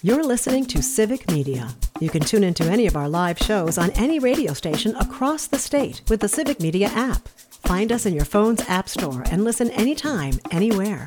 You're listening to Civic Media. You can tune into any of our live shows on any radio station across the state with the Civic Media app. Find us in your phone's app store and listen anytime, anywhere.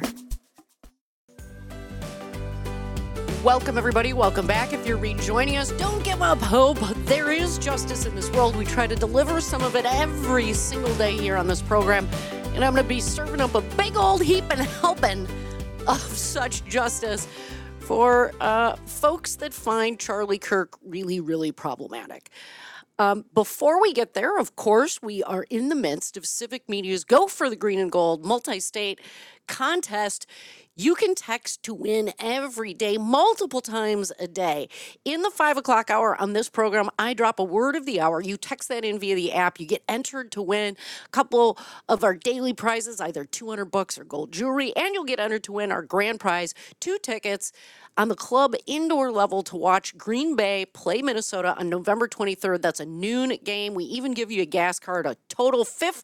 Welcome, everybody. Welcome back. If you're rejoining us, don't give up hope. There is justice in this world. We try to deliver some of it every single day here on this program. And I'm going to be serving up a big old heap and helping of such justice for folks that find Charlie Kirk really, really problematic. Before we get there, of course, we are in the midst of Civic Media's Go for the Green and Gold multi-state contest. You can text to win every day, multiple times a day. In the 5 o'clock hour on this program, I drop a word of the hour. You text that in via the app. You get entered to win a couple of our daily prizes, either 200 bucks or gold jewelry, and you'll get entered to win our grand prize, 2 tickets on the club indoor level to watch Green Bay play Minnesota on November 23rd. That's a noon game. We even give you a gas card, a total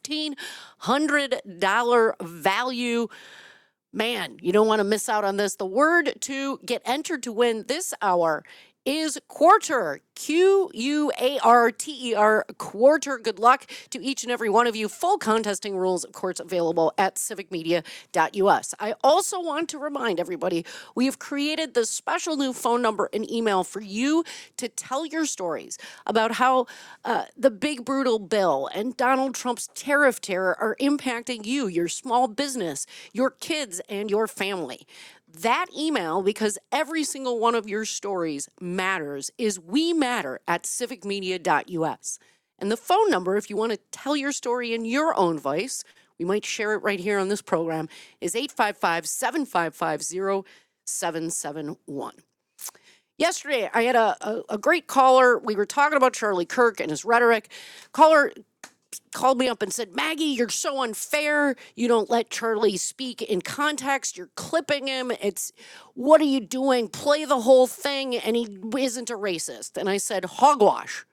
$1,500 value. Man, you don't want to miss out on this. The word to get entered to win this hour is quarter, Q-U-A-R-T-E-R, quarter. Good luck to each and every one of you. Full contesting rules, of course, available at civicmedia.us. I also want to remind everybody, we have created this special new phone number and email for you to tell your stories about how the big brutal bill and Donald Trump's tariff terror are impacting you, your small business, your kids, and your family. That email, because every single one of your stories matters, is wematter@civicmedia.us. And the phone number, if you want to tell your story in your own voice, we might share it right here on this program, is 855-755-0771. Yesterday, I had a great caller. We were talking about Charlie Kirk and his rhetoric. Caller called me up and said, Maggie, you're so unfair. You don't let Charlie speak in context. You're clipping him. What are you doing? Play the whole thing. And he isn't a racist. And I said, hogwash.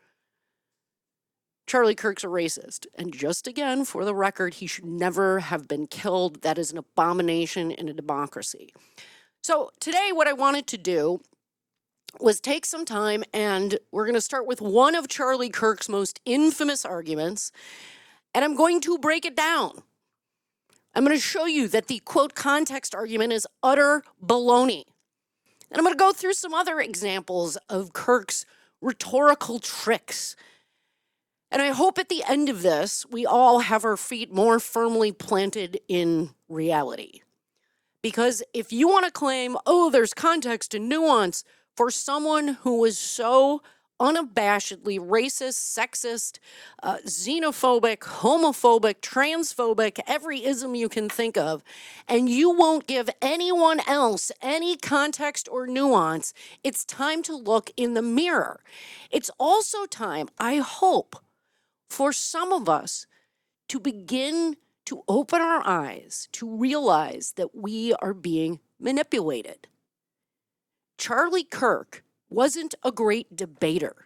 Charlie Kirk's a racist. And just again, for the record, he should never have been killed. That is an abomination in a democracy. So today, what I wanted to do was take some time, and we're going to start with one of Charlie Kirk's most infamous arguments, and I'm going to break it down. I'm going to show you that the, quote, context argument is utter baloney. And I'm going to go through some other examples of Kirk's rhetorical tricks. And I hope at the end of this, we all have our feet more firmly planted in reality. Because if you want to claim, oh, there's context and nuance, for someone who was so unabashedly racist, sexist, xenophobic, homophobic, transphobic, every ism you can think of, and you won't give anyone else any context or nuance, it's time to look in the mirror. It's also time, I hope, for some of us to begin to open our eyes, to realize that we are being manipulated. Charlie Kirk wasn't a great debater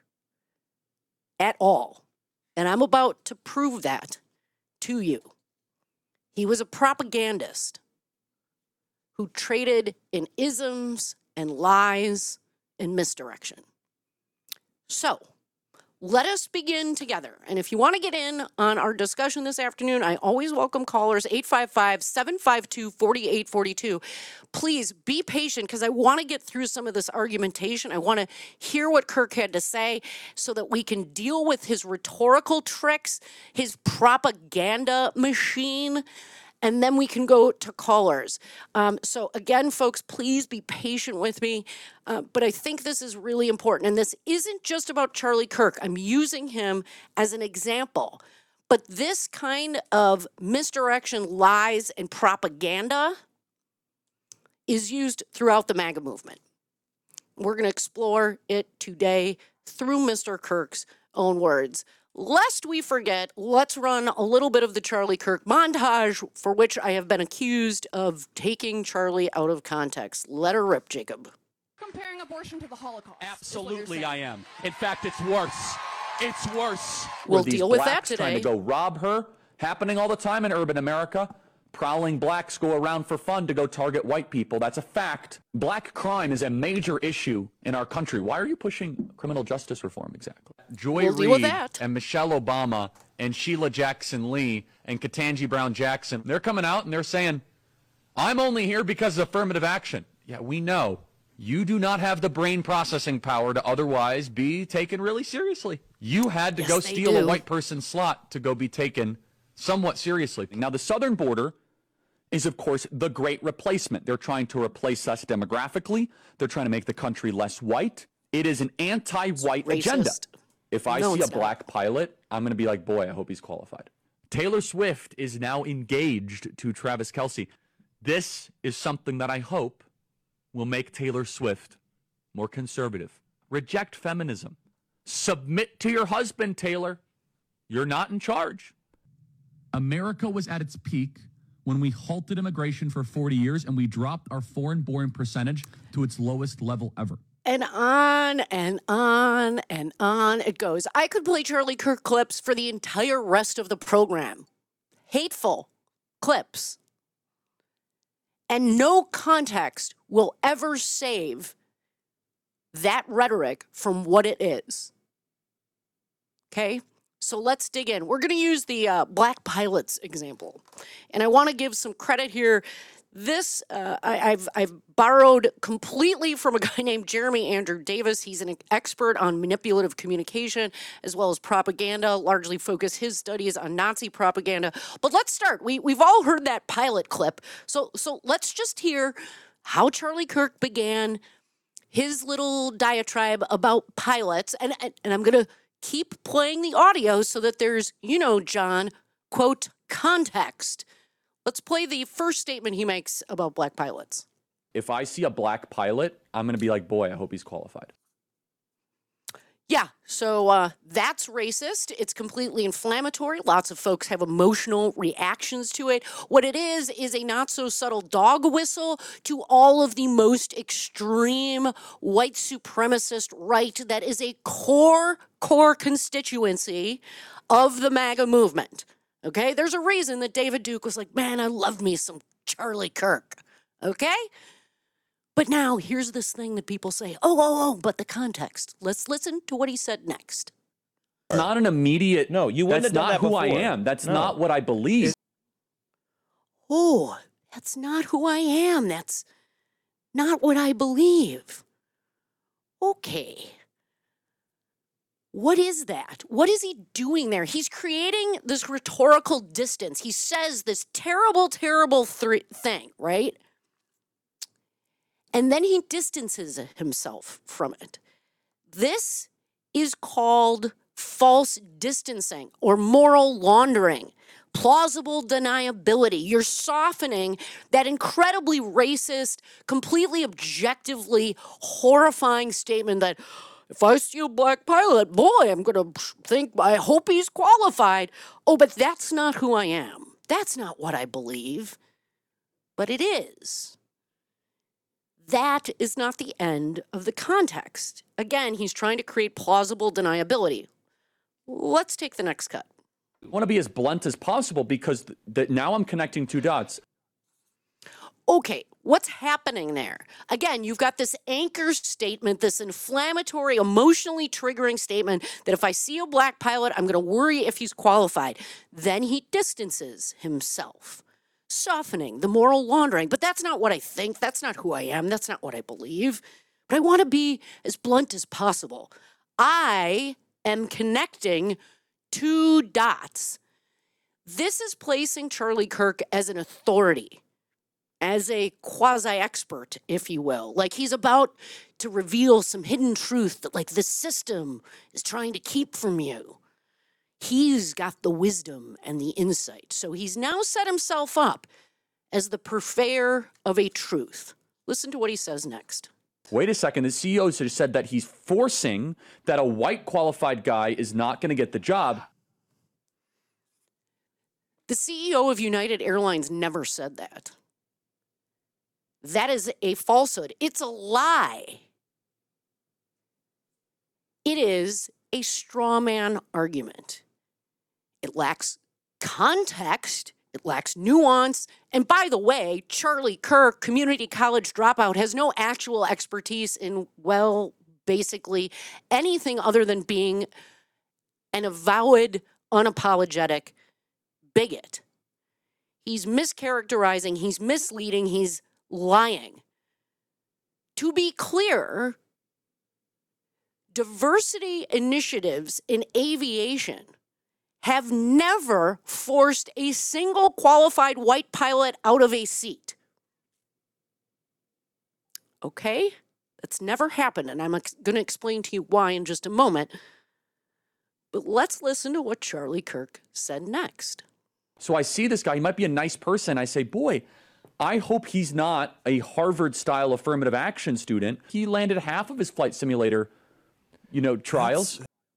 at all, and I'm about to prove that to you. He was a propagandist who traded in isms and lies and misdirection. So, let us begin together. And if you want to get in on our discussion this afternoon, I always welcome callers, 855-752-4842. Please be patient because I want to get through some of this argumentation. I want to hear what Kirk had to say so that we can deal with his rhetorical tricks, his propaganda machine, and then we can go to callers. So again, folks, please be patient with me. But I think this is really important. And this isn't just about Charlie Kirk. I'm using him as an example. But this kind of misdirection, lies, and propaganda is used throughout the MAGA movement. We're going to explore it today through Mr. Kirk's own words. Lest we forget, let's run a little bit of the Charlie Kirk montage, for which I have been accused of taking Charlie out of context. Let her rip, Jacob. Comparing abortion to the Holocaust. Absolutely, I am. In fact, it's worse. It's worse. We'll deal with that today. Trying to go rob her, happening all the time in urban America. prowling blacks go around for fun to go target white people. That's a fact. Black crime is a major issue in our country. Why are you pushing criminal justice reform exactly? Joy We'll deal with Reid that. and Michelle Obama and Sheila Jackson Lee and Ketanji Brown Jackson, they're coming out and they're saying, I'm only here because of affirmative action. Yeah, we know. You do not have the brain processing power to otherwise be taken really seriously. You had to Yes, go they steal a do. white person's slot to go be taken somewhat seriously. Now, the southern border is, of course, the great replacement. They're trying to replace us demographically. They're trying to make the country less white. It is an anti-white agenda. Racist. If I No, see a it's not. black pilot, I'm going to be like, boy, I hope he's qualified. Taylor Swift is now engaged to Travis Kelce. This is something that I hope will make Taylor Swift more conservative. Reject feminism. Submit to your husband, Taylor. You're not in charge. America was at its peak when we halted immigration for 40 years and we dropped our foreign-born percentage to its lowest level ever. And on and on and on it goes. I could play Charlie Kirk clips for the entire rest of the program. Hateful clips. And no context will ever save that rhetoric from what it is. Okay? So let's dig in. We're going to use the black pilots example. And I want to give some credit here. This, I've borrowed completely from a guy named Jeremy Andrew Davis. He's an expert on manipulative communication as well as propaganda, largely focused his studies on Nazi propaganda. But let's start. We've all heard that pilot clip. So let's just hear how Charlie Kirk began his little diatribe about pilots. And I'm going to keep playing the audio so that there's, John, quote, context. Let's play the first statement he makes about black pilots. If I see a black pilot, I'm going to be like, boy, I hope he's qualified. Yeah, so that's racist. It's completely inflammatory. Lots of folks have emotional reactions to it. What it is a not so subtle dog whistle to all of the most extreme white supremacist right that is a core constituency of the MAGA movement. Okay, there's a reason that David Duke was like, man, I love me some Charlie Kirk. Okay? But now here's this thing that people say, but the context. Let's listen to what he said next. Not an immediate, No, you wouldn't that's have done not that who I before. am. That's No. not what I believe. Oh, that's not who I am. That's not what I believe. Okay. What is that? What is he doing there? He's creating this rhetorical distance. He says this terrible thing, right? And then he distances himself from it. This is called false distancing or moral laundering, plausible deniability. You're softening that incredibly racist, completely objectively horrifying statement that if I see a black pilot, boy, I'm going to think, I hope he's qualified. Oh, but that's not who I am. That's not what I believe. But it is. That is not the end of the context. Again, he's trying to create plausible deniability. Let's take the next cut. I want to be as blunt as possible because now I'm connecting two dots. Okay, what's happening there? Again, you've got this anchor statement, this inflammatory, emotionally triggering statement that if I see a black pilot, I'm going to worry if he's qualified. Then he distances himself, softening the moral laundering. But that's not what I think. That's not who I am. That's not what I believe. But I want to be as blunt as possible. I am connecting two dots. This is placing Charlie Kirk as an authority, as a quasi-expert, if you will. Like he's about to reveal some hidden truth that like the system is trying to keep from you. He's got the wisdom and the insight. So he's now set himself up as the purveyor of a truth. Listen to what he says next. Wait a second. The CEO just said that he's forcing that a white qualified guy is not going to get the job. The CEO of United Airlines never said that. That is a falsehood. It's a lie. It is a straw man argument. It lacks context It lacks nuance. And by the way, Charlie Kirk, community college dropout, has no actual expertise in, well, basically anything other than being an avowed, unapologetic bigot. He's mischaracterizing, he's misleading, he's lying. To be clear, diversity initiatives in aviation have never forced a single qualified white pilot out of a seat. Okay? That's never happened, and I'm going to explain to you why in just a moment. But let's listen to what Charlie Kirk said next. So I see this guy, he might be a nice person. I say, boy, I hope he's not a Harvard-style affirmative action student. He landed half of his flight simulator, trials.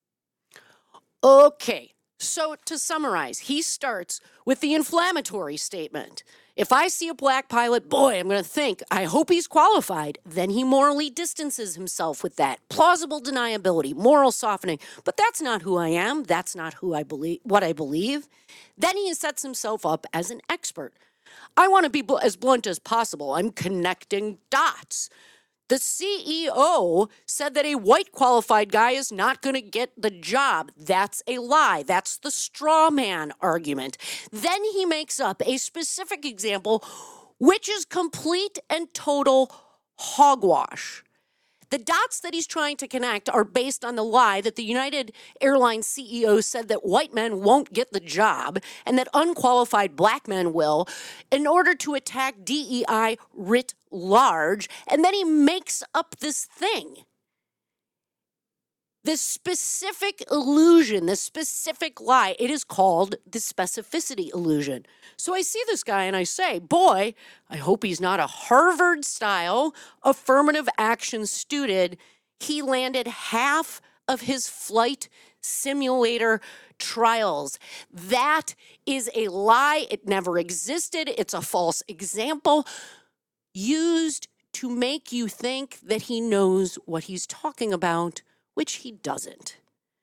Okay, so to summarize, he starts with the inflammatory statement. If I see a black pilot, boy, I'm going to think, I hope he's qualified. Then he morally distances himself with that. Plausible deniability, moral softening. But that's not who I am. That's not who I believe, what I believe. Then he sets himself up as an expert. I want to be as blunt as possible. I'm connecting dots. The CEO said that a white qualified guy is not going to get the job. That's a lie. That's the straw man argument. Then he makes up a specific example, which is complete and total hogwash. The dots that he's trying to connect are based on the lie that the United Airlines CEO said that white men won't get the job and that unqualified black men will, in order to attack DEI writ large. And then he makes up this thing. This specific illusion, this specific lie, it is called the specificity illusion. So I see this guy and I say, boy, I hope he's not a Harvard-style affirmative action student. He landed half of his flight simulator trials. That is a lie. It never existed. It's a false example used to make you think that he knows what he's talking about, which he doesn't.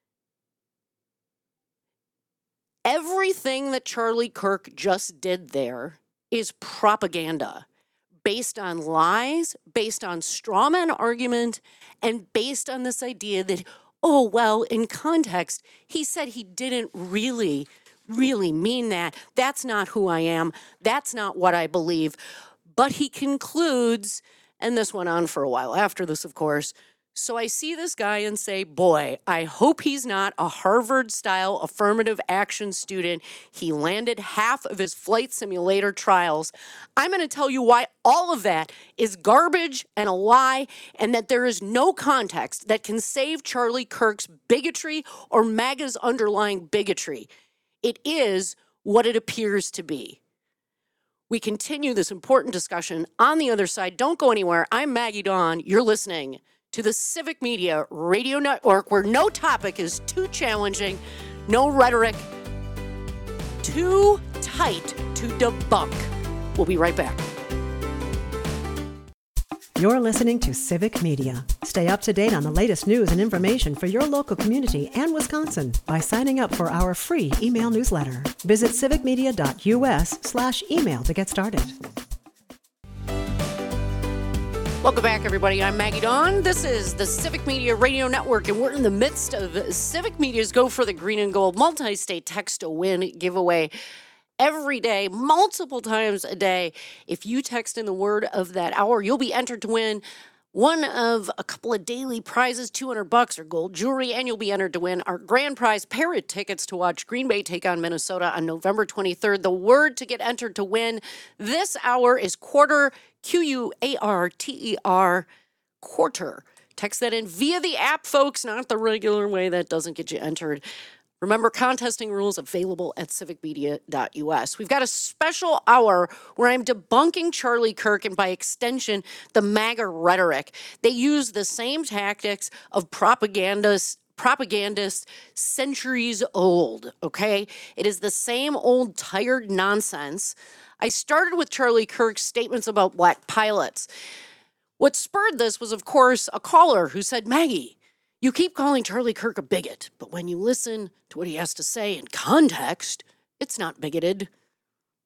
Everything that Charlie Kirk just did there is propaganda based on lies, based on straw man argument, and based on this idea that, oh, well, in context, he said he didn't really mean that. That's not who I am. That's not what I believe. But he concludes, and this went on for a while after this, of course. So I see this guy and say, boy, I hope he's not a Harvard-style affirmative action student. He landed half of his flight simulator trials. I'm going to tell you why all of that is garbage and a lie, and that there is no context that can save Charlie Kirk's bigotry or MAGA's underlying bigotry. It is what it appears to be. We continue this important discussion on the other side. Don't go anywhere. I'm Maggie Dawn. You're listening to the Civic Media Radio Network, where no topic is too challenging, no rhetoric too tight to debunk. We'll be right back. You're listening to Civic Media. Stay up to date on the latest news and information for your local community and Wisconsin by signing up for our free email newsletter. Visit civicmedia.us/email to get started. Welcome back, everybody. I'm Maggie Dawn. This is the Civic Media Radio Network, and we're in the midst of Civic Media's Go for the Green and Gold multi-state text-to-win giveaway every day, multiple times a day. If you text in the word of that hour, you'll be entered to win one of a couple of daily prizes, $200 or gold jewelry, and you'll be entered to win our grand prize Parrot tickets to watch Green Bay take on Minnesota on November 23rd. The word to get entered to win this hour is quarter, Quarter, quarter. Text that in via the app, folks, not the regular way. That doesn't get you entered. Remember, contesting rules available at civicmedia.us. We've got a special hour where I'm debunking Charlie Kirk and, by extension, the MAGA rhetoric. They use the same tactics of propagandists centuries old, okay? It is the same old tired nonsense. I started with Charlie Kirk's statements about black pilots. What spurred this was, of course, a caller who said, Maggie, you keep calling Charlie Kirk a bigot, but when you listen to what he has to say in context, it's not bigoted.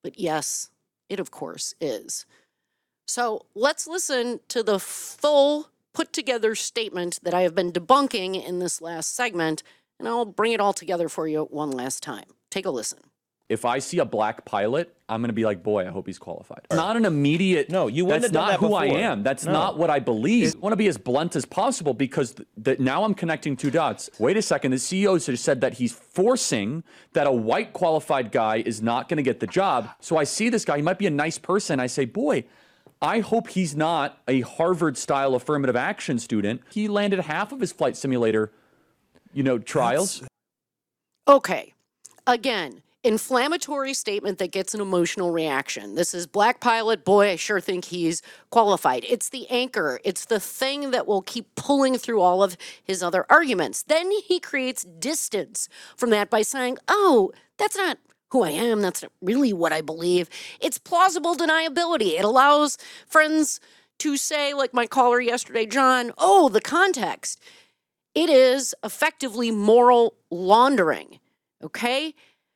But yes, it of course is. So let's listen to the full put together statement that I have been debunking in this last segment, and I'll bring it all together for you one last time. Take a listen. If I see a black pilot, I'm going to be like, boy, I hope he's qualified. It's not an immediate, No, you wouldn't that's have done not that who I before. am. That's No. not what I believe. I want to be as blunt as possible because now I'm connecting two dots. Wait a second, the CEO just said that he's forcing that a white qualified guy is not going to get the job. So I see this guy, he might be a nice person. I say, boy, I hope he's not a Harvard-style affirmative action student. He landed half of his flight simulator, trials. Okay, again, inflammatory statement that gets an emotional reaction. This is black pilot, boy, I sure think he's qualified. It's the anchor. It's the thing that will keep pulling through all of his other arguments. Then he creates distance from that by saying, oh, that's not who I am. That's not really what I believe. It's plausible deniability. It allows friends to say, like my caller yesterday, John, oh, the context. It is effectively moral laundering, okay?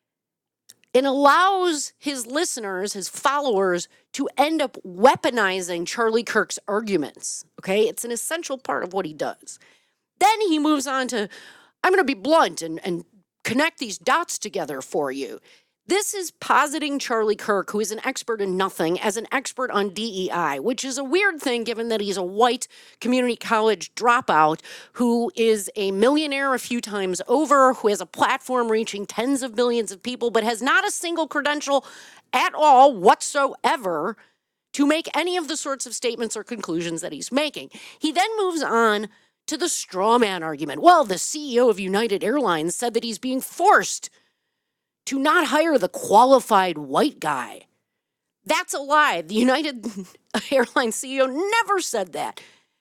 It allows his listeners, his followers, to end up weaponizing Charlie Kirk's arguments, okay? It's an essential part of what he does. Then he moves on to, I'm going to be blunt and connect these dots together for you. This is positing Charlie Kirk, who is an expert in nothing, as an expert on DEI, which is a weird thing given that he's a white community college dropout who is a millionaire a few times over, who has a platform reaching tens of millions of people, but has not a single credential at all whatsoever to make any of the sorts of statements or conclusions that he's making. He then moves on to the straw man argument. Well, the CEO of United Airlines said that he's being forced to not hire the qualified white guy. That's a lie. The United Airlines CEO never said that.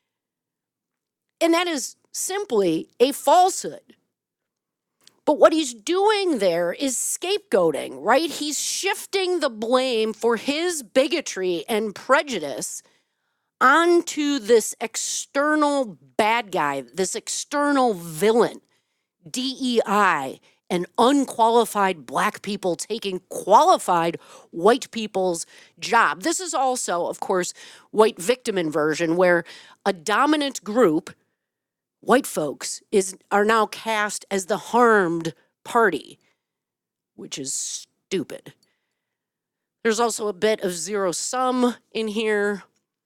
And that is simply a falsehood. But what he's doing there is scapegoating, right? He's shifting the blame for his bigotry and prejudice onto this external bad guy, this external villain, DEI, and unqualified black people taking qualified white people's job. This is also, of course, white victim inversion, where a dominant group, white folks, are now cast as the harmed party, which is stupid. There's also a bit of zero sum in here,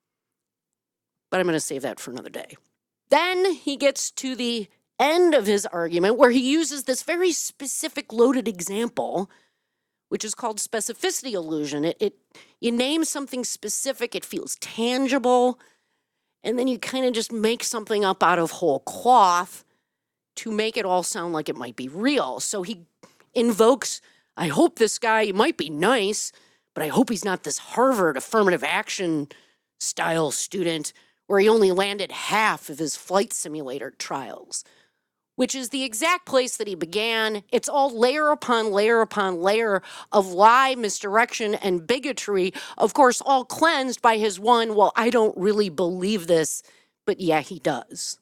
but I'm going to save that for another day. Then he gets to the end of his argument where he uses this very specific loaded example, which is called specificity illusion. You name something specific, it feels tangible, and then you kind of just make something up out of whole cloth to make it all sound like it might be real. So he invokes, I hope this guy might be nice, but I hope he's not this Harvard affirmative action style student where he only landed half of his flight simulator trials, which is the exact place that he began. It's all layer upon layer upon layer of lie, misdirection, and bigotry, of course, all cleansed by his one, well, I don't really believe this, but yeah, he does.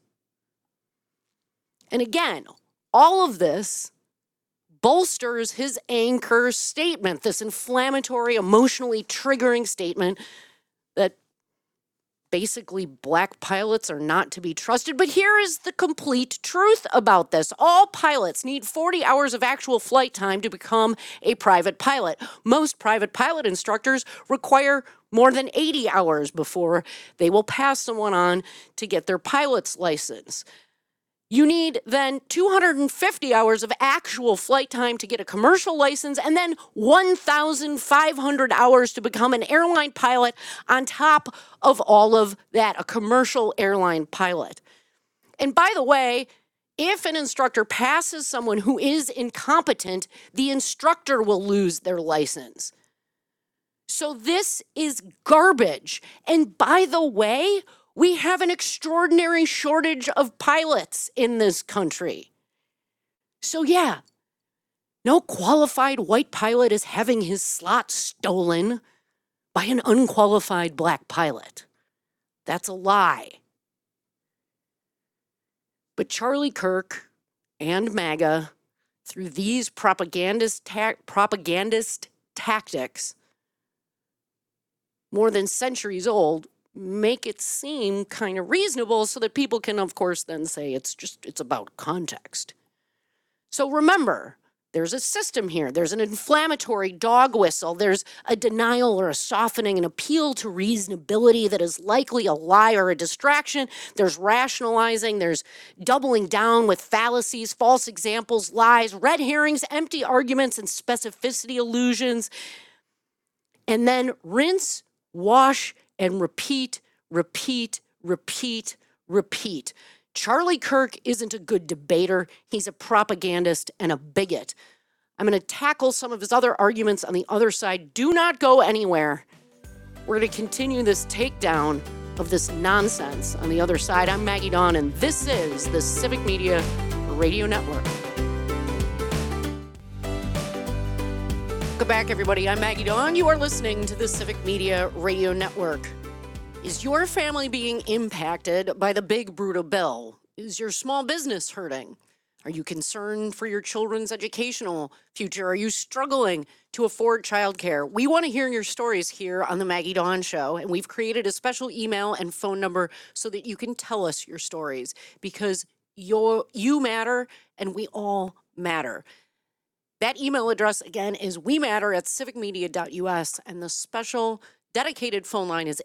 And again, all of this bolsters his anchor statement, this inflammatory, emotionally triggering statement that basically black pilots are not to be trusted. But here is the complete truth about this. All pilots need 40 hours of actual flight time to become a private pilot. Most private pilot instructors require more than 80 hours before they will pass someone on to get their pilot's license. You need then 250 hours of actual flight time to get a commercial license, and then 1,500 hours to become an airline pilot on top of all of that, a commercial airline pilot. And by the way, if an instructor passes someone who is incompetent, the instructor will lose their license. So this is garbage. And by the way, we have an extraordinary shortage of pilots in this country. So yeah, no qualified white pilot is having his slot stolen by an unqualified black pilot. That's a lie. But Charlie Kirk and MAGA, through these propagandist tactics, more than centuries old make it seem kind of reasonable so that people can, of course, then say it's about context. So remember, there's a system here. There's an inflammatory dog whistle. There's a denial or a softening, an appeal to reasonability that is likely a lie or a distraction. There's rationalizing. There's doubling down with fallacies, false examples, lies, red herrings, empty arguments, and specificity illusions. And then rinse, wash, and repeat, repeat, repeat, repeat. Charlie Kirk isn't a good debater. He's a propagandist and a bigot. I'm going to tackle some of his other arguments on the other side. Do not go anywhere. We're going to continue this takedown of this nonsense on the other side. I'm Maggie Dawn, and this is the Civic Media Radio Network. Welcome back, everybody. I'm Maggie Dawn. You are listening to the Civic Media Radio Network. Is your family being impacted by the big brutal bill? Is your small business hurting? Are you concerned for your children's educational future? Are you struggling to afford childcare? We want to hear your stories here on the Maggie Dawn Show, and we've created a special email and phone number so that you can tell us your stories, because you matter and we all matter. That email address, again, is wematter@civicmedia.us, and the special dedicated phone line is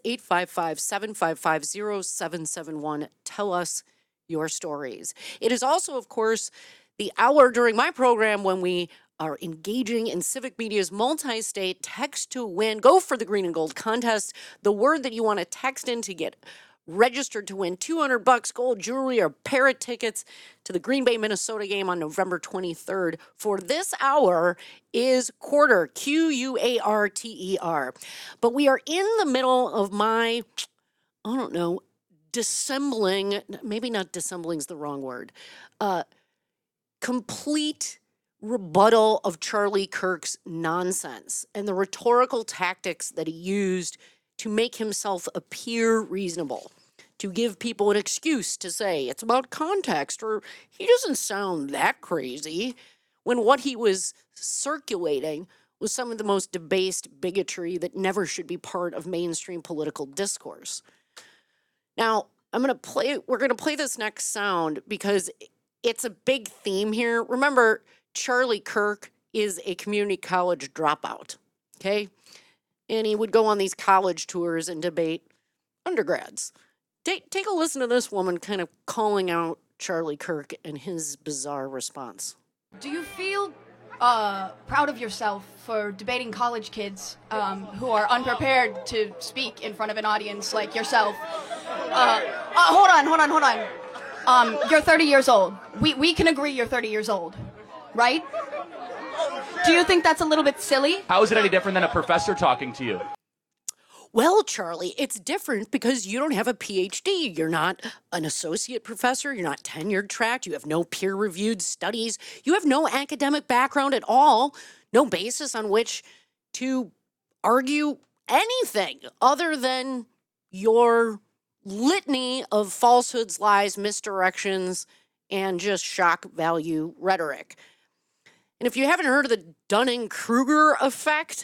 855-755-0771. Tell us your stories. It is also, of course, the hour during my program when we are engaging in Civic Media's multi-state text to win, go for the green and gold contest. The word that you want to text in to get registered to win $200 gold jewelry or pair of tickets to the Green Bay, Minnesota game on November 23rd for this hour is Quarter, Q-U-A-R-T-E-R. But we are in the middle of my, dissembling, maybe not dissembling is the wrong word, complete rebuttal of Charlie Kirk's nonsense and the rhetorical tactics that he used to make himself appear reasonable, to give people an excuse to say it's about context, or he doesn't sound that crazy, when what he was circulating was some of the most debased bigotry that never should be part of mainstream political discourse. Now, we're going to play this next sound because it's a big theme here. Remember, Charlie Kirk is a community college dropout, okay? And he would go on these college tours and debate undergrads. Take a listen to this woman kind of calling out Charlie Kirk and his bizarre response. Do you feel proud of yourself for debating college kids who are unprepared to speak in front of an audience like yourself? Hold on. You're 30 years old. We can agree you're 30 years old, right? Do you think that's a little bit silly? How is it any different than a professor talking to you? Well, Charlie, it's different because you don't have a PhD. You're not an associate professor. You're not tenured tracked. You have no peer-reviewed studies. You have no academic background at all, no basis on which to argue anything other than your litany of falsehoods, lies, misdirections, and just shock value rhetoric. And if you haven't heard of the Dunning-Kruger effect,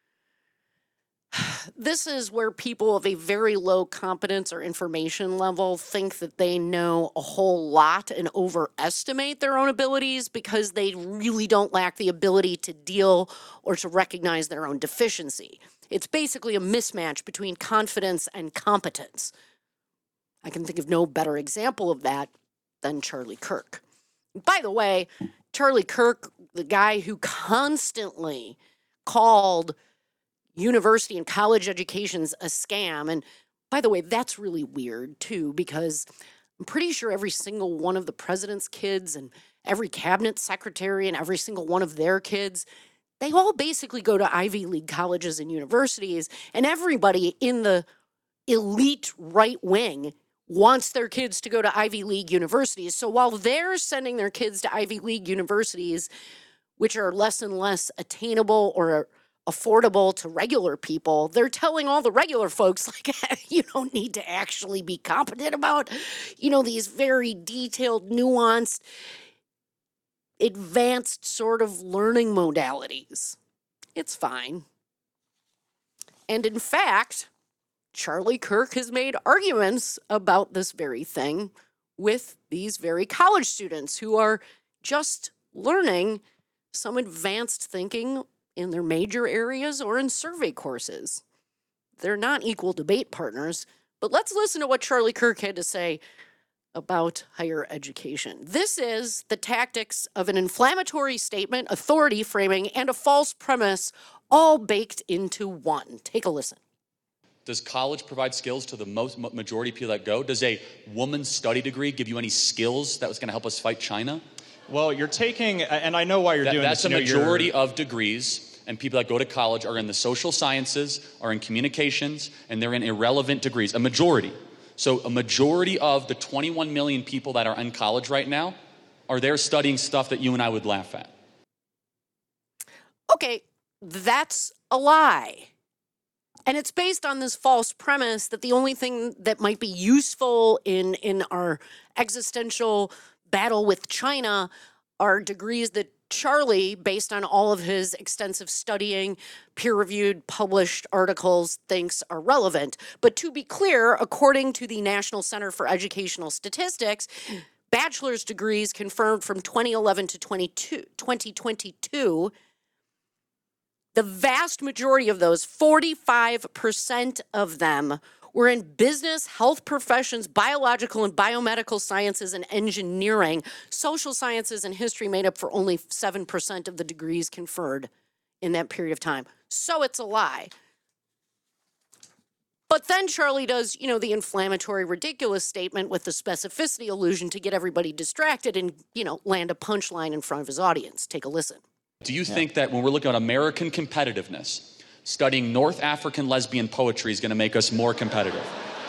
this is where people of a very low competence or information level think that they know a whole lot and overestimate their own abilities because they really don't lack the ability to deal or to recognize their own deficiency. It's basically a mismatch between confidence and competence. I can think of no better example of that than Charlie Kirk. By the way, Charlie Kirk, the guy who constantly called university and college educations a scam. And by the way, that's really weird too, because I'm pretty sure every single one of the president's kids and every cabinet secretary and every single one of their kids, they all basically go to Ivy League colleges and universities, and everybody in the elite right wing wants their kids to go to Ivy League universities. So while they're sending their kids to Ivy League universities, which are less and less attainable or affordable to regular people, they're telling all the regular folks, like, you don't need to actually be competent about, these very detailed, nuanced, advanced sort of learning modalities. It's fine. And in fact, Charlie Kirk has made arguments about this very thing with these very college students who are just learning some advanced thinking in their major areas or in survey courses. They're not equal debate partners, but let's listen to what Charlie Kirk had to say about higher education. This is the tactics of an inflammatory statement, authority framing, and a false premise all baked into one. Take a listen. Does college provide skills to the majority of people that go? Does a woman's study degree give you any skills that was going to help us fight China? Well, you're taking, and I know why you're doing that's this. That's a majority of degrees, and people that go to college are in the social sciences, are in communications, and they're in irrelevant degrees. A majority. So a majority of the 21 million people that are in college right now are there studying stuff that you and I would laugh at. Okay, that's a lie. And it's based on this false premise that the only thing that might be useful in our existential battle with China are degrees that Charlie, based on all of his extensive studying, peer-reviewed, published articles, thinks are relevant. But to be clear, according to the National Center for Educational Statistics, bachelor's degrees confirmed from 2011 to 2022, the vast majority of those, 45% of them, were in business, health professions, biological and biomedical sciences, and engineering. Social sciences and history made up for only 7% of the degrees conferred in that period of time. So it's a lie. But then Charlie does, the inflammatory, ridiculous statement with the specificity illusion to get everybody distracted and, land a punchline in front of his audience. Take a listen. Do you think that when we're looking at American competitiveness, studying North African lesbian poetry is going to make us more competitive?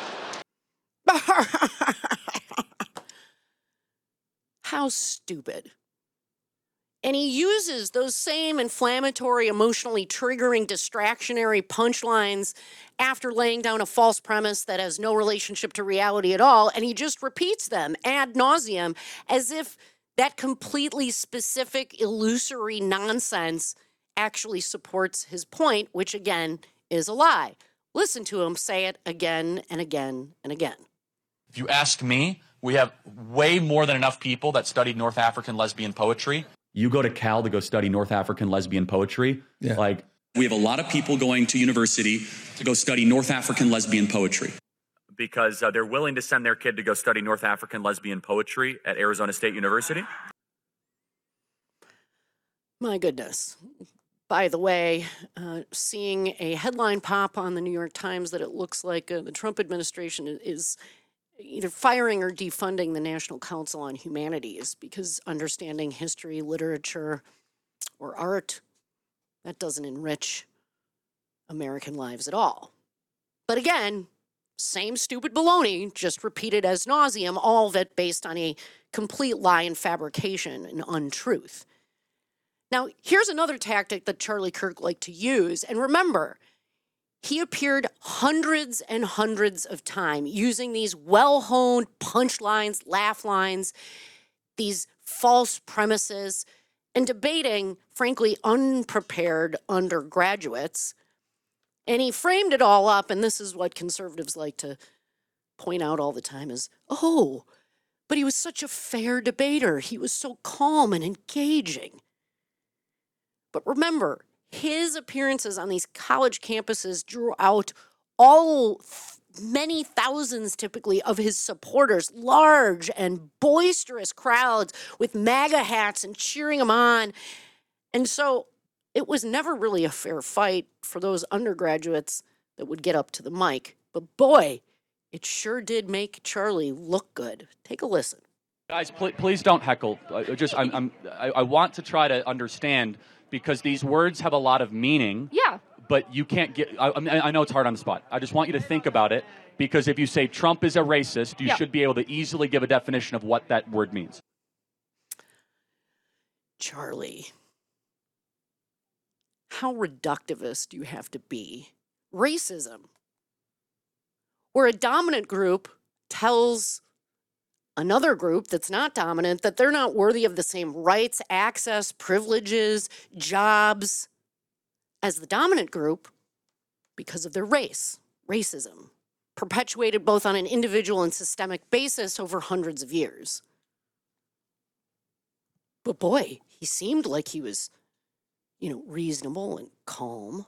How stupid. And he uses those same inflammatory, emotionally triggering, distractionary punchlines after laying down a false premise that has no relationship to reality at all, and he just repeats them ad nauseum as if that completely specific, illusory nonsense actually supports his point, which again is a lie. Listen to him say it again and again and again. If you ask me, we have way more than enough people that studied North African lesbian poetry. You go to Cal to go study North African lesbian poetry. Yeah. We have a lot of people going to university to go study North African lesbian poetry. Because they're willing to send their kid to go study North African lesbian poetry at Arizona State University. My goodness. By the way, seeing a headline pop on the New York Times that it looks like the Trump administration is either firing or defunding the National Council on Humanities because understanding history, literature, or art, that doesn't enrich American lives at all. But again, same stupid baloney, just repeated as nauseum, all of it based on a complete lie and fabrication and untruth. Now, here's another tactic that Charlie Kirk liked to use. And remember, he appeared hundreds and hundreds of times using these well-honed punchlines, laugh lines, these false premises, and debating, frankly, unprepared undergraduates. And he framed it all up, and this is what conservatives like to point out all the time is, oh, but he was such a fair debater. He was so calm and engaging. But remember, his appearances on these college campuses drew out many thousands typically of his supporters, large and boisterous crowds with MAGA hats and cheering him on. And so it was never really a fair fight for those undergraduates that would get up to the mic. But boy, it sure did make Charlie look good. Take a listen. Guys, please don't heckle. I want to try to understand because these words have a lot of meaning. Yeah. But you can't get. I know it's hard on the spot. I just want you to think about it because if you say Trump is a racist, you should be able to easily give a definition of what that word means. Charlie, how reductivist do you have to be? Racism, where a dominant group tells another group that's not dominant that they're not worthy of the same rights, access, privileges, jobs as the dominant group because of their racism, perpetuated both on an individual and systemic basis over hundreds of years. But boy, he seemed like he was, reasonable and calm.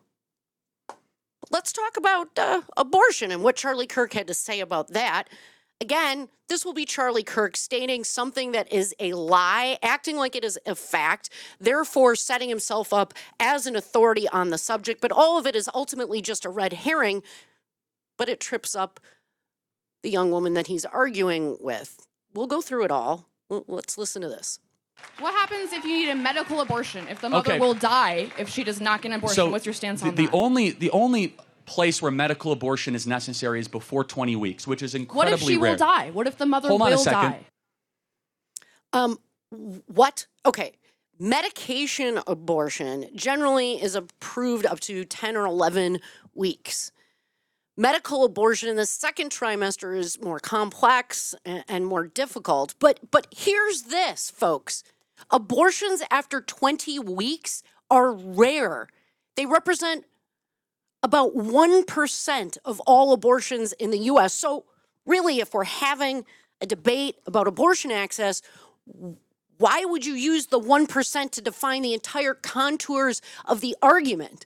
Let's talk about abortion and what Charlie Kirk had to say about that. Again, this will be Charlie Kirk stating something that is a lie, acting like it is a fact, therefore setting himself up as an authority on the subject. But all of it is ultimately just a red herring, but it trips up the young woman that he's arguing with. We'll go through it all. Let's listen to this. What happens if you need a medical abortion? If the mother will die if she does not get an abortion? What's your stance on that? The only place where medical abortion is necessary is before 20 weeks, which is incredibly rare. What if she will die? What if the mother will die? Hold on a second. What? Okay. Medication abortion generally is approved up to 10 or 11 weeks. Medical abortion in the second trimester is more complex and more difficult. But here's this, folks. Abortions after 20 weeks are rare. They represent about 1% of all abortions in the U.S. So really, if we're having a debate about abortion access, why would you use the 1% to define the entire contours of the argument?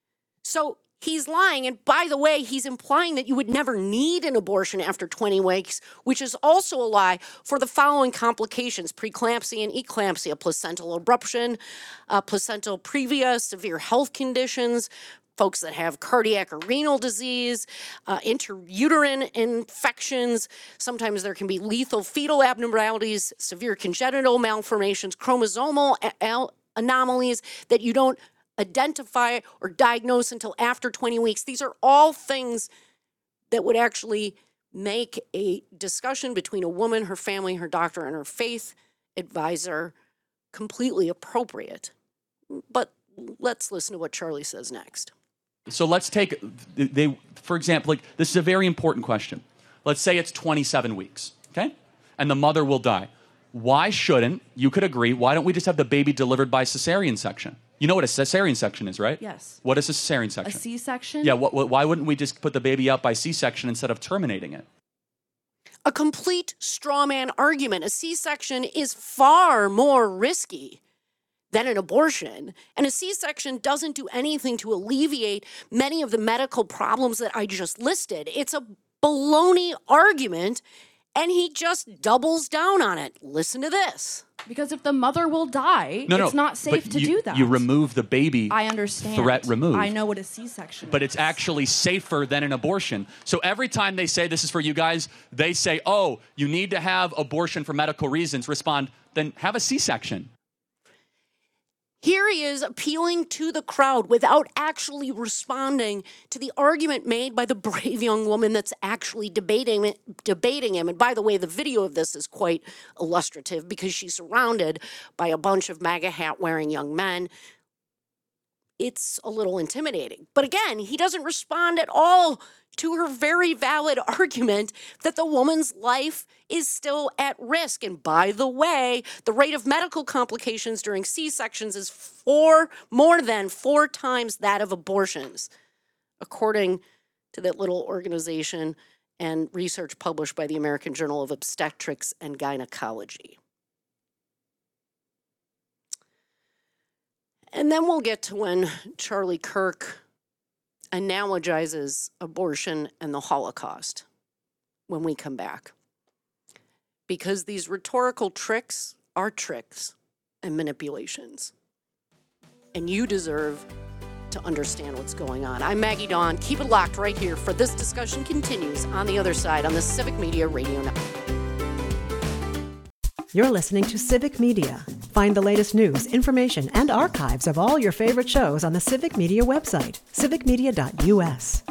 So he's lying. And by the way, he's implying that you would never need an abortion after 20 weeks, which is also a lie for the following complications: preeclampsia and eclampsia, placental abruption, placental previa, severe health conditions, folks that have cardiac or renal disease, intrauterine infections. Sometimes there can be lethal fetal abnormalities, severe congenital malformations, chromosomal anomalies that you don't identify or diagnose until after 20 weeks. These are all things that would actually make a discussion between a woman, her family, her doctor, and her faith advisor completely appropriate. But let's listen to what Charlie says next. So let's take, for example, this is a very important question. Let's say it's 27 weeks, okay? And the mother will die. Why shouldn't, you could agree, why don't we just have the baby delivered by cesarean section? You know what a cesarean section is, right? Yes. What is a cesarean section? A C-section? Yeah, why wouldn't we just put the baby out by C-section instead of terminating it? A complete straw man argument. A C-section is far more risky than an abortion. And a C-section doesn't do anything to alleviate many of the medical problems that I just listed. It's a baloney argument, and he just doubles down on it. Listen to this. Because if the mother will die, it's not safe to do that. You remove the baby. I understand. Threat removed. I know what a C-section is. But it's actually safer than an abortion. So every time they say, this is for you guys, they say, oh, you need to have abortion for medical reasons. Respond, then have a C-section. Here he is appealing to the crowd without actually responding to the argument made by the brave young woman that's actually debating him. And by the way, the video of this is quite illustrative because she's surrounded by a bunch of MAGA hat-wearing young men. It's a little intimidating. But again, he doesn't respond at all to her very valid argument that the woman's life is still at risk. And by the way, the rate of medical complications during C-sections is more than 4 times that of abortions, according to that little organization and research published by the American Journal of Obstetrics and Gynecology. And then we'll get to when Charlie Kirk analogizes abortion and the Holocaust when we come back. Because these rhetorical tricks are tricks and manipulations. And you deserve to understand what's going on. I'm Maggie Dawn. Keep it locked right here, for this discussion continues on the other side on the Civic Media Radio Network. You're listening to Civic Media. Find the latest news, information, and archives of all your favorite shows on the Civic Media website, civicmedia.us.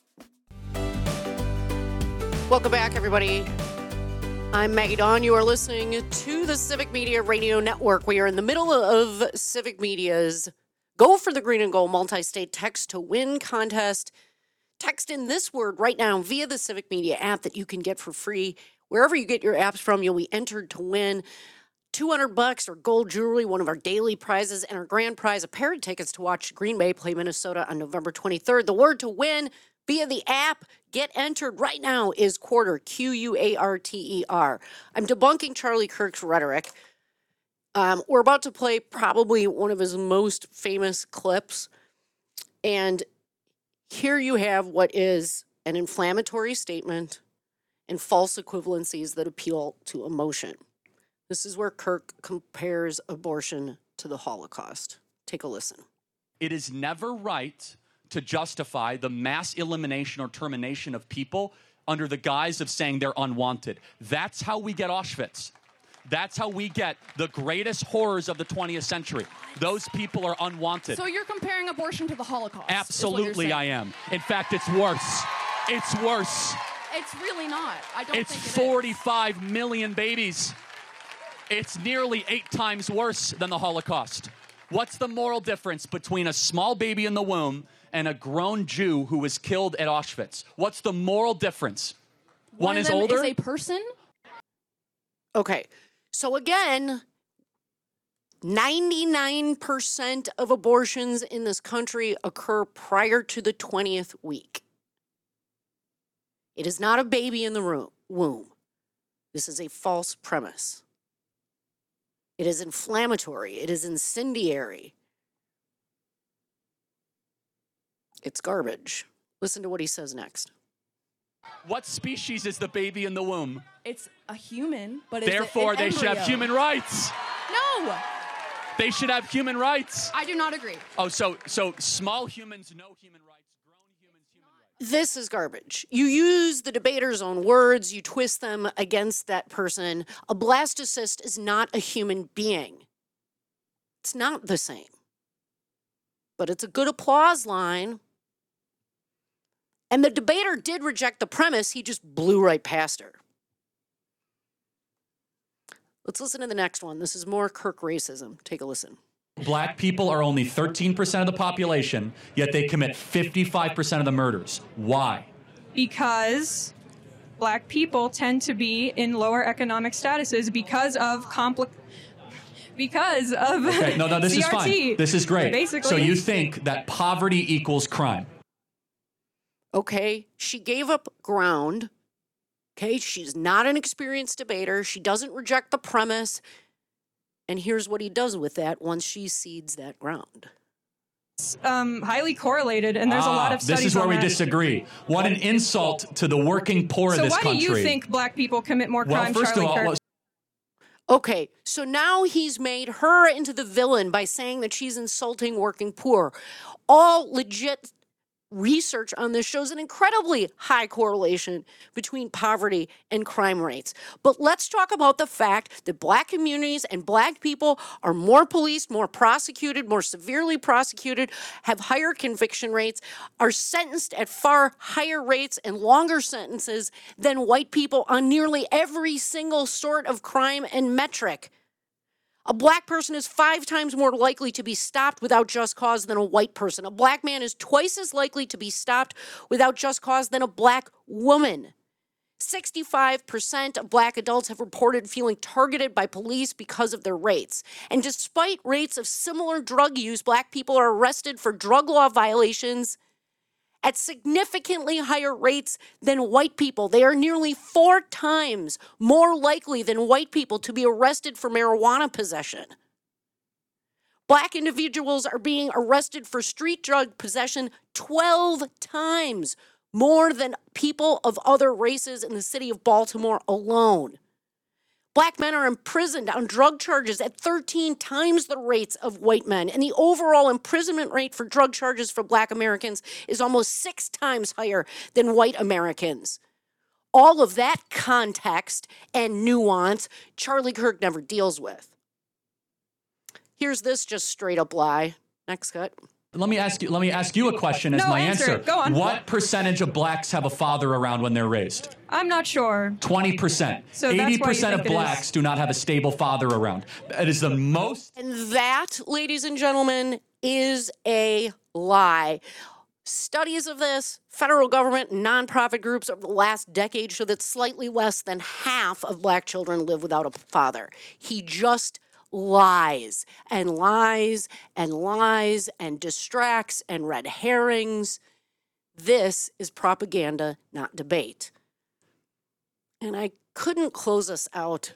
Welcome back, everybody. I'm Maggie Dawn. You are listening to the Civic Media Radio Network. We are in the middle of Civic Media's Go for the Green and Gold multi-state text to win contest. Text in this word right now via the Civic Media app that you can get for free. Wherever you get your apps from, you'll be entered to win $200 or gold jewelry, one of our daily prizes, and our grand prize, a pair of tickets to watch Green Bay play Minnesota on November 23rd. The word to win via the app, get entered right now, is quarter, Q-U-A-R-T-E-R. I'm debunking Charlie Kirk's rhetoric. We're about to play probably one of his most famous clips. And here you have what is an inflammatory statement and false equivalencies that appeal to emotion. This is where Kirk compares abortion to the Holocaust. Take a listen. It is never right to justify the mass elimination or termination of people under the guise of saying they're unwanted. That's how we get Auschwitz. That's how we get the greatest horrors of the 20th century. Those people are unwanted. So you're comparing abortion to the Holocaust? Absolutely, I am. In fact, it's worse. It's worse. It's really not. I don't it's think it is. 45 million babies. It's nearly 8 times worse than the Holocaust. What's the moral difference between a small baby in the womb and a grown Jew who was killed at Auschwitz? What's the moral difference? One is older. Is a person? Okay. So again, 99% of abortions in this country occur prior to the 20th week. It is not a baby in the womb. This is a false premise. It is inflammatory. It is incendiary. It's garbage. Listen to what he says next. What species is the baby in the womb? It's a human, but it's Therefore, an they should have human rights. No! They should have human rights. I do not agree. Oh, so small humans, no human rights. Grown humans, human rights. This is garbage. You use the debater's own words. You twist them against that person. A blastocyst is not a human being. It's not the same. But it's a good applause line. And the debater did reject the premise. He just blew right past her. Let's listen to the next one. This is more Kirk racism. Take a listen. Black people are only 13% of the population, yet they commit 55% of the murders. Why? Because black people tend to be in lower economic statuses because of Okay, no, this CRT. is fine. This is great. Basically. So you think that poverty equals crime? Okay, she gave up ground. Okay, she's not an experienced debater. She doesn't reject the premise. And here's what he does with that once she cedes that ground. It's highly correlated, and there's a lot of studies This is where on we that. disagree. What an insult to the working poor of this country. So why do you think black people commit more crime, Well, first Charlie of all, Kirk? Okay, so now he's made her into the villain by saying that she's insulting working poor. All legit research on this shows an incredibly high correlation between poverty and crime rates. But let's talk about the fact that black communities and black people are more policed, more prosecuted, more severely prosecuted, have higher conviction rates, are sentenced at far higher rates and longer sentences than white people on nearly every single sort of crime and metric. A black person is 5 times more likely to be stopped without just cause than a white person. A black man is twice as likely to be stopped without just cause than a black woman. 65% of black adults have reported feeling targeted by police because of their race. And despite rates of similar drug use, black people are arrested for drug law violations at significantly higher rates than white people. They are nearly 4 times more likely than white people to be arrested for marijuana possession. Black individuals are being arrested for street drug possession 12 times more than people of other races in the city of Baltimore alone. Black men are imprisoned on drug charges at 13 times the rates of white men. And the overall imprisonment rate for drug charges for black Americans is almost 6 times higher than white Americans. All of that context and nuance Charlie Kirk never deals with. Here's this just straight up lie. Next cut. Let me ask you a question as my answer. Go on. What percentage of blacks have a father around when they're raised? I'm not sure. 20%. So that's why you 80% of think it blacks is. do not have a stable father around. It is the most. And that, ladies and gentlemen, is a lie. Studies of this, federal government and nonprofit groups over the last decade show that slightly less than half of black children live without a father. He just lies and lies and lies and distracts and red herrings. This is propaganda, not debate. And I couldn't close us out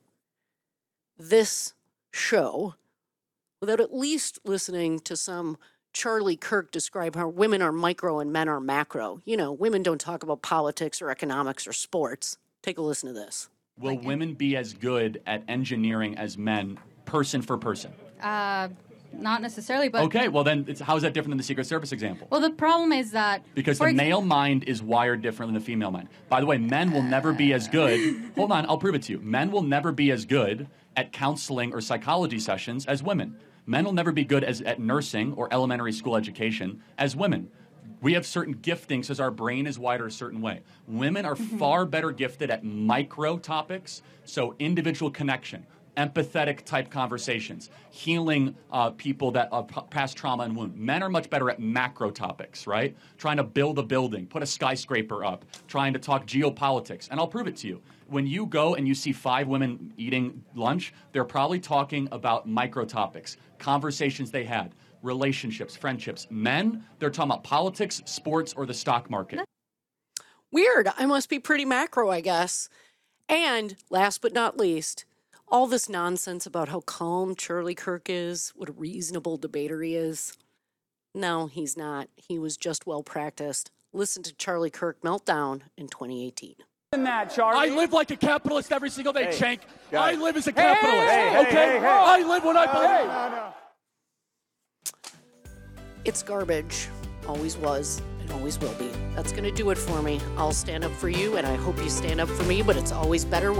this show without at least listening to some Charlie Kirk describe how women are micro and men are macro. You know, women don't talk about politics or economics or sports. Take a listen to this. Will women be as good at engineering as men, person for person? Not necessarily, but... Okay, well then, how is that different than the Secret Service example? Well, the problem is that... Because the male mind is wired different than the female mind. By the way, men will never be as good... Hold on, I'll prove it to you. Men will never be as good at counseling or psychology sessions as women. Men will never be good at nursing or elementary school education as women. We have certain giftings because our brain is wired a certain way. Women are far better gifted at micro topics, so individual connection, empathetic type conversations, healing people that past trauma and wound. Men are much better at macro topics, right? Trying to build a building, put a skyscraper up, trying to talk geopolitics. And I'll prove it to you. When you go and you see 5 women eating lunch, they're probably talking about micro topics, conversations they had, relationships, friendships. Men, they're talking about politics, sports, or the stock market. Weird. I must be pretty macro, I guess. And last but not least, all this nonsense about how calm Charlie Kirk is, what a reasonable debater he is. No, he's not. He was just well practiced. Listen to Charlie Kirk meltdown in 2018. I live like a capitalist every single day, Cenk. I live as a capitalist, okay? I live what I believe. It's garbage. Always was and always will be. That's going to do it for me. I'll stand up for you, and I hope you stand up for me, but it's always better.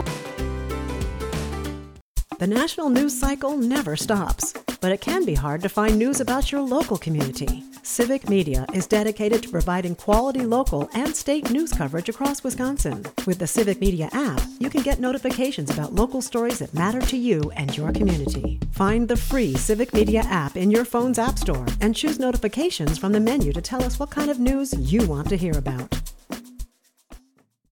The national news cycle never stops, but it can be hard to find news about your local community. Civic Media is dedicated to providing quality local and state news coverage across Wisconsin. With the Civic Media app, you can get notifications about local stories that matter to you and your community. Find the free Civic Media app in your phone's app store and choose notifications from the menu to tell us what kind of news you want to hear about.